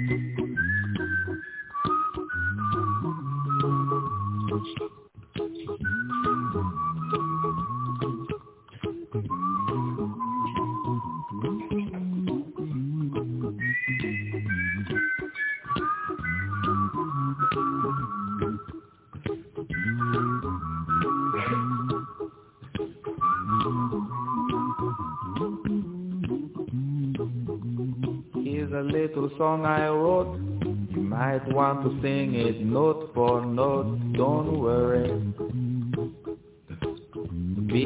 Here's a little song I wrote. You might want to sing it note for note. Don't worry,